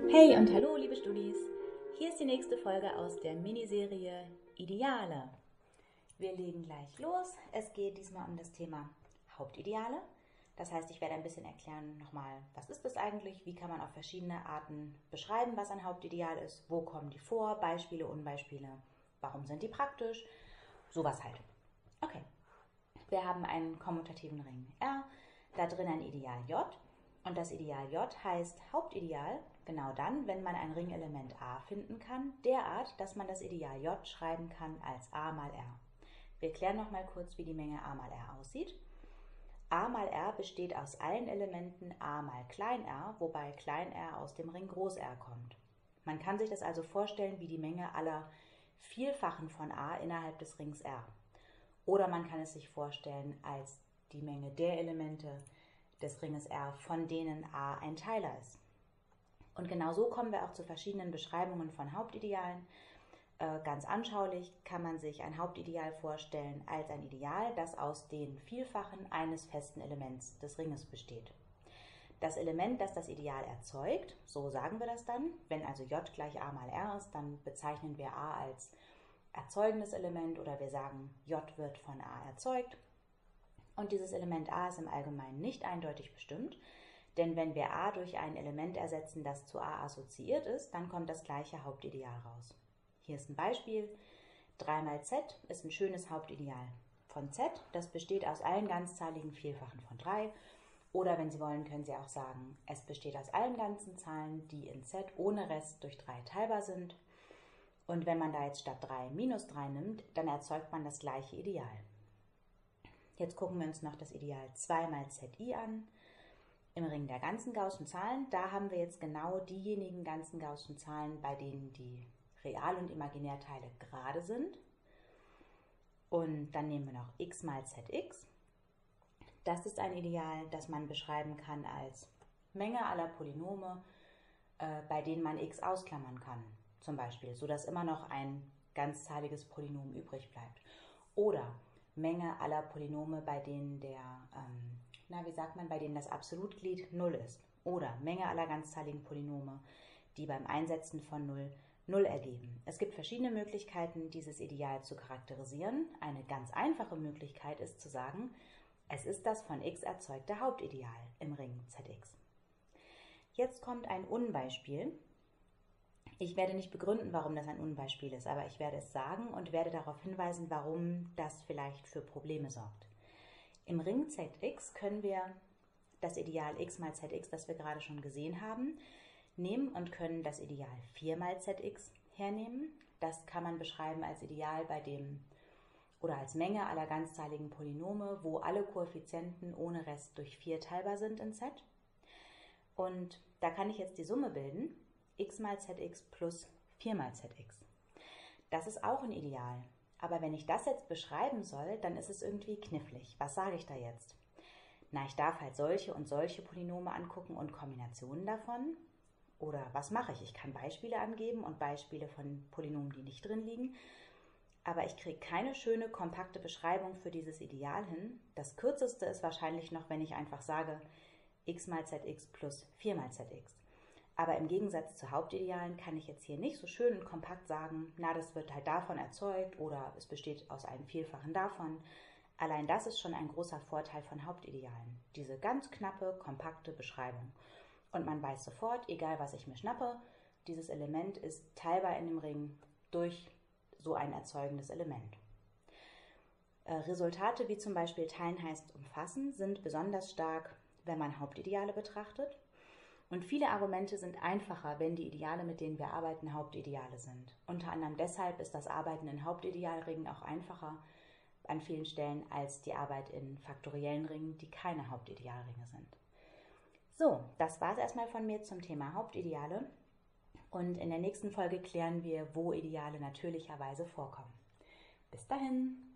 Hey und hallo liebe Studis, hier ist die nächste Folge aus der Miniserie Ideale. Wir legen gleich los. Es geht diesmal um das Thema Hauptideale. Das heißt, ich werde ein bisschen erklären nochmal, was ist das eigentlich, wie kann man auf verschiedene Arten beschreiben, was ein Hauptideal ist, wo kommen die vor, Beispiele, Unbeispiele, warum sind die praktisch, sowas halt. Okay, wir haben einen kommutativen Ring R, da drin ein Ideal J. Und das Ideal J heißt Hauptideal genau dann, wenn man ein Ringelement A finden kann, derart, dass man das Ideal J schreiben kann als A mal R. Wir klären nochmal kurz, wie die Menge A mal R aussieht. A mal R besteht aus allen Elementen A mal klein r, wobei klein r aus dem Ring Groß R kommt. Man kann sich das also vorstellen wie die Menge aller Vielfachen von A innerhalb des Rings R. Oder man kann es sich vorstellen als die Menge der Elemente des Ringes R, von denen A ein Teiler ist. Und genau so kommen wir auch zu verschiedenen Beschreibungen von Hauptidealen. Ganz anschaulich kann man sich ein Hauptideal vorstellen als ein Ideal, das aus den Vielfachen eines festen Elements des Ringes besteht. Das Element, das das Ideal erzeugt, so sagen wir das dann, wenn also J gleich A mal R ist, dann bezeichnen wir A als erzeugendes Element oder wir sagen, J wird von A erzeugt. Und dieses Element A ist im Allgemeinen nicht eindeutig bestimmt, denn wenn wir A durch ein Element ersetzen, das zu A assoziiert ist, dann kommt das gleiche Hauptideal raus. Hier ist ein Beispiel. 3 mal Z ist ein schönes Hauptideal von Z. Das besteht aus allen ganzzahligen Vielfachen von 3. Oder wenn Sie wollen, können Sie auch sagen, es besteht aus allen ganzen Zahlen, die in Z ohne Rest durch 3 teilbar sind. Und wenn man da jetzt statt 3 minus 3 nimmt, dann erzeugt man das gleiche Ideal. Jetzt gucken wir uns noch das Ideal 2 mal Zi an. Im Ring der ganzen Gaußschen Zahlen, da haben wir jetzt genau diejenigen ganzen Gaußschen Zahlen, bei denen die Real- und Imaginärteile gerade sind. Und dann nehmen wir noch x mal zx. Das ist ein Ideal, das man beschreiben kann als Menge aller Polynome, bei denen man x ausklammern kann, zum Beispiel, sodass immer noch ein ganzzahliges Polynom übrig bleibt. Oder Menge aller Polynome, bei denen bei denen das Absolutglied 0 ist. Oder Menge aller ganzzahligen Polynome, die beim Einsetzen von 0 0 ergeben. Es gibt verschiedene Möglichkeiten, dieses Ideal zu charakterisieren. Eine ganz einfache Möglichkeit ist zu sagen, es ist das von x erzeugte Hauptideal im Ring Zx. Jetzt kommt ein Unbeispiel. Ich werde nicht begründen, warum das ein Unbeispiel ist, aber ich werde es sagen und werde darauf hinweisen, warum das vielleicht für Probleme sorgt. Im Ring Zx können wir das Ideal x mal zx, das wir gerade schon gesehen haben, nehmen und können das Ideal 4 mal zx hernehmen. Das kann man beschreiben als Ideal oder als Menge aller ganzzahligen Polynome, wo alle Koeffizienten ohne Rest durch 4 teilbar sind in Z. Und da kann ich jetzt die Summe bilden, x mal zx plus 4 mal zx. Das ist auch ein Ideal. Aber wenn ich das jetzt beschreiben soll, dann ist es irgendwie knifflig. Was sage ich da jetzt? Na, ich darf halt solche und solche Polynome angucken und Kombinationen davon. Oder was mache ich? Ich kann Beispiele angeben und Beispiele von Polynomen, die nicht drin liegen. Aber ich kriege keine schöne, kompakte Beschreibung für dieses Ideal hin. Das kürzeste ist wahrscheinlich noch, wenn ich einfach sage, x mal zx plus 4 mal zx. Aber im Gegensatz zu Hauptidealen kann ich jetzt hier nicht so schön und kompakt sagen, na, das wird halt davon erzeugt oder es besteht aus einem Vielfachen davon. Allein das ist schon ein großer Vorteil von Hauptidealen, diese ganz knappe, kompakte Beschreibung. Und man weiß sofort, egal was ich mir schnappe, dieses Element ist teilbar in dem Ring durch so ein erzeugendes Element. Resultate wie zum Beispiel teilen heißt umfassen sind besonders stark, wenn man Hauptideale betrachtet. Und viele Argumente sind einfacher, wenn die Ideale, mit denen wir arbeiten, Hauptideale sind. Unter anderem deshalb ist das Arbeiten in Hauptidealringen auch einfacher an vielen Stellen als die Arbeit in faktoriellen Ringen, die keine Hauptidealringe sind. So, das war es erstmal von mir zum Thema Hauptideale. Und in der nächsten Folge klären wir, wo Ideale natürlicherweise vorkommen. Bis dahin!